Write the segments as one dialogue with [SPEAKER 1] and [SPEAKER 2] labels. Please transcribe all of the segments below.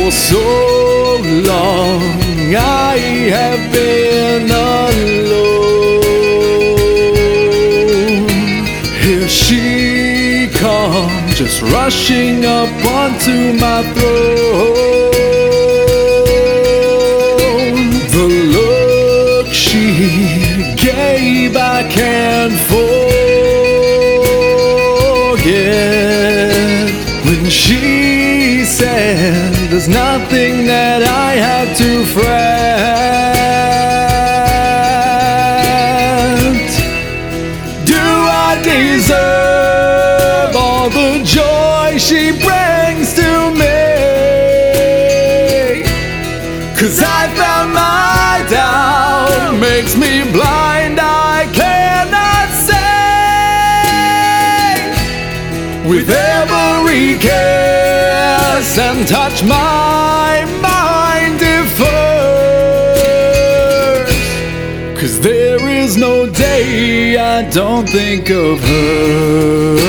[SPEAKER 1] For so long I have been alone. Here she comes, just rushing up onto my throne. The look she gave I can't forget. When she said there's nothing that I had to fret. Do I deserve all the joy she brings to me? 'Cause I found my doubt makes me blind, I cannot say with every kiss and touch my mind differs. 'Cause there is no day I don't think of her.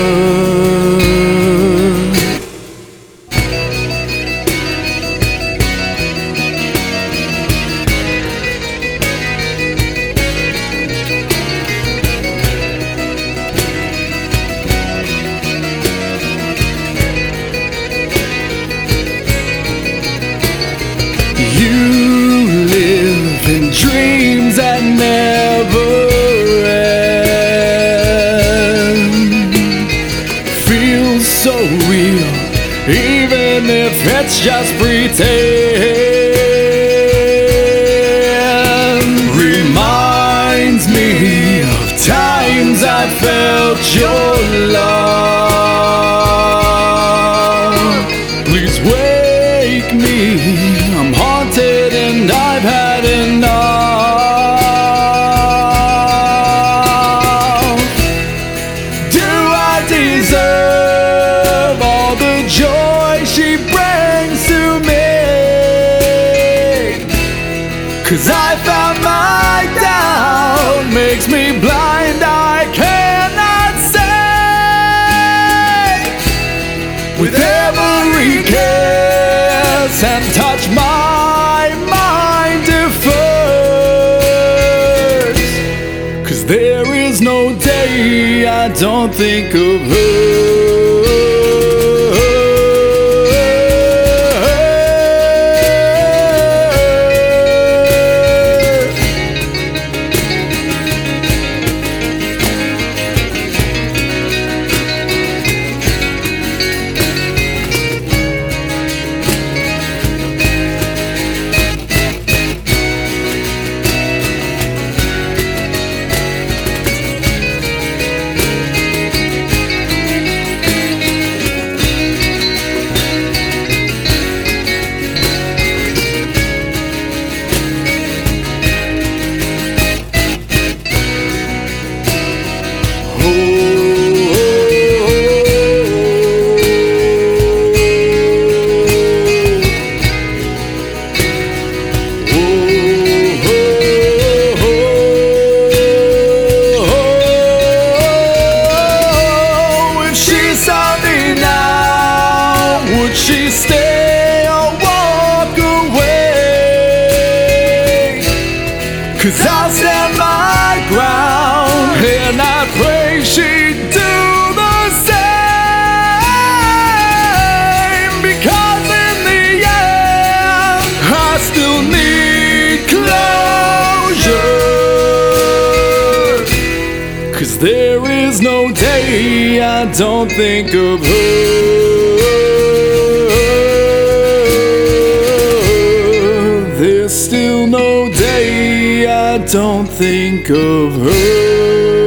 [SPEAKER 1] Dreams that never end feel so real, even if it's just pretend. Reminds me of times I felt your love. Please wake me, I'm haunted and I've had enough. Do I deserve all the joy she brings to me? 'Cause I found my doubt makes me blind, I cannot say with every kiss and touch my mind differs. 'Cause there is no day I don't think of her. Would she stay or walk away? 'Cause I'll stand my ground and I pray she'd do the same. Because in the end I still need closure. 'Cause there is no day I don't think of her. There's still no day I don't think of her.